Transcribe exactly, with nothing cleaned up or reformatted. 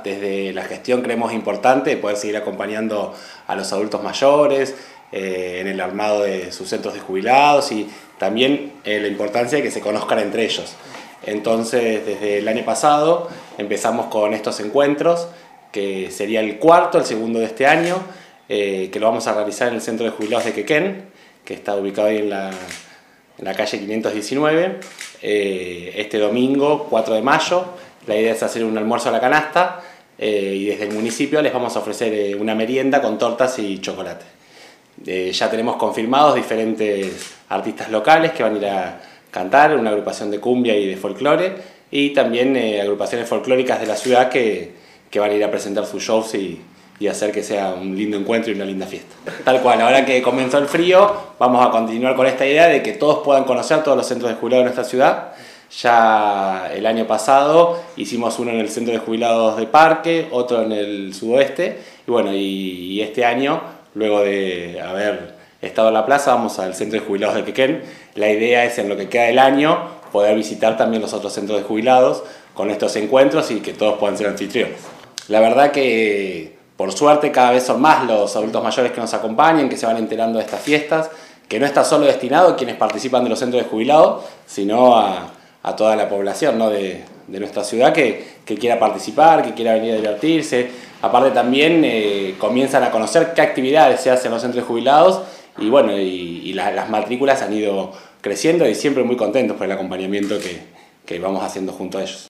desde la gestión creemos importante poder seguir acompañando a los adultos mayores eh, en el armado de sus centros de jubilados y también eh, la importancia de que se conozcan entre ellos. Entonces, desde el año pasado empezamos con estos encuentros, que sería el cuarto, el segundo de este año, eh, que lo vamos a realizar en el Centro de Jubilados de Quequén, que está ubicado ahí en la, en la calle quinientos diecinueve, eh, este domingo, cuatro de mayo. La idea es hacer un almuerzo a la canasta eh, y desde el municipio les vamos a ofrecer eh, una merienda con tortas y chocolate. Eh, ya tenemos confirmados diferentes artistas locales que van a ir a cantar, una agrupación de cumbia y de folclore, y también eh, agrupaciones folclóricas de la ciudad que, que van a ir a presentar sus shows y, y hacer que sea un lindo encuentro y una linda fiesta. Tal cual, ahora que comenzó el frío, vamos a continuar con esta idea de que todos puedan conocer todos los centros de jubilados de nuestra ciudad. Ya el año pasado hicimos uno en el Centro de Jubilados de Parque, otro en el sudoeste, y bueno, y, y este año, luego de haber estado en la plaza, vamos al Centro de Jubilados de Quequén. La idea es, en lo que queda del año, poder visitar también los otros centros de jubilados con estos encuentros y que todos puedan ser anfitriones. La verdad que, por suerte, cada vez son más los adultos mayores que nos acompañan, que se van enterando de estas fiestas, que no está solo destinado a quienes participan de los centros de jubilados, sino a, a toda la población, ¿no?, de, de nuestra ciudad que, que quiera participar, que quiera venir a divertirse. Aparte también eh, comienzan a conocer qué actividades se hacen en los centros de jubilados y bueno, y, y la, las matrículas han ido creciendo y siempre muy contentos por el acompañamiento que, que vamos haciendo junto a ellos.